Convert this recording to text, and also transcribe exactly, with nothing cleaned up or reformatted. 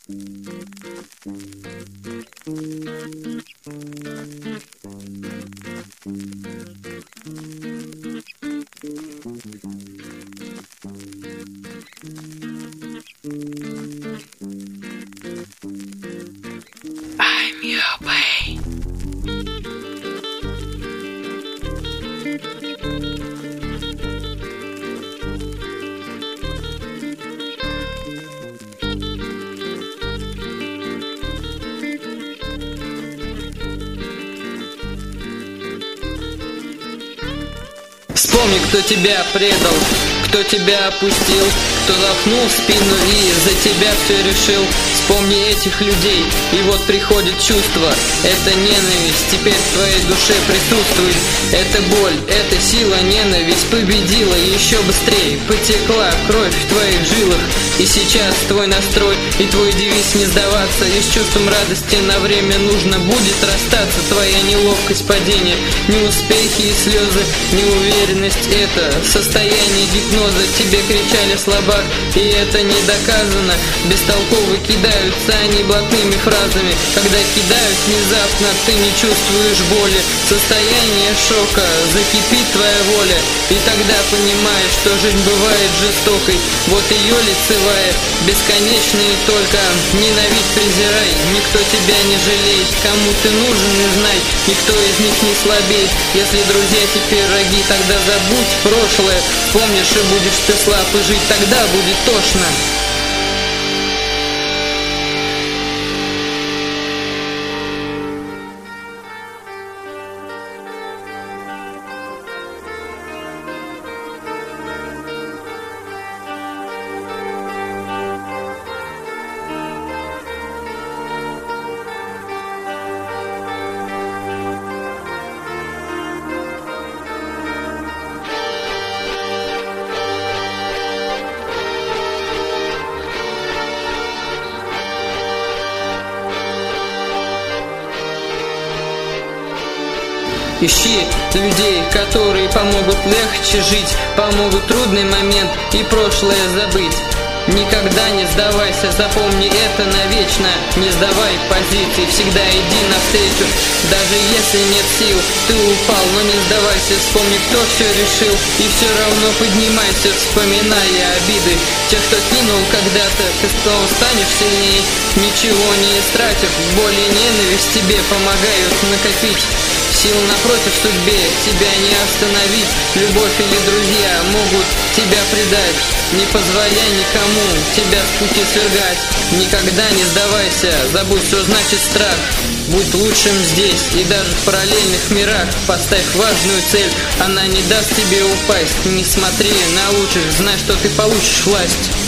I'm your pain. Вспомни, кто тебя предал, кто тебя опустил, кто толкнул в спину и за тебя все решил. Вспомни этих людей, и вот приходит чувство. Это ненависть теперь в твоей душе присутствует. Это боль, это сила, ненависть победила еще быстрее. Потекла кровь в твоих жилах, и сейчас твой настрой и твой девиз не сдаваться. И с чувством радости на время нужно будет расстаться. Твоя неловкость падения, неуспехи и слезы, неуверенность — это состояние гипноза. Тебе кричали слабак, и это не доказано. Бестолково кидаются они блатными фразами. Когда кидают внезапно, ты не чувствуешь боли. Состояние шока, закипит твоя воля, и тогда понимаешь, что жизнь бывает жестокой. Вот ее лицевая, бесконечная, и только ненавидь, презирай. Никто тебя не жалеет, кому ты нужен, не знай. Никто из них не слабеет. Если друзья теперь враги, тогда забудь прошлое. Помнишь, и будешь ты слаб, и жить тогда будет тошно. Ищи людей, которые помогут легче жить, помогут трудный момент и прошлое забыть. Никогда не сдавайся, запомни это навечно. Не сдавай позиции, всегда иди навстречу. Даже если нет сил, ты упал, но не сдавайся. Вспомни, кто все решил, и все равно поднимайся, вспоминая обиды тех, кто кинул когда-то. Ты снова станешь сильнее, ничего не истратив. Боль и ненависть тебе помогают накопить сил напротив судьбе, тебя не остановить. Любовь или друзья могут тебя предать. Не позволяй никому тебя с пути свергать. Никогда не сдавайся, забудь, что значит страх. Будь лучшим здесь и даже в параллельных мирах. Поставь важную цель, она не даст тебе упасть. Не смотри на лучших, знай, что ты получишь власть.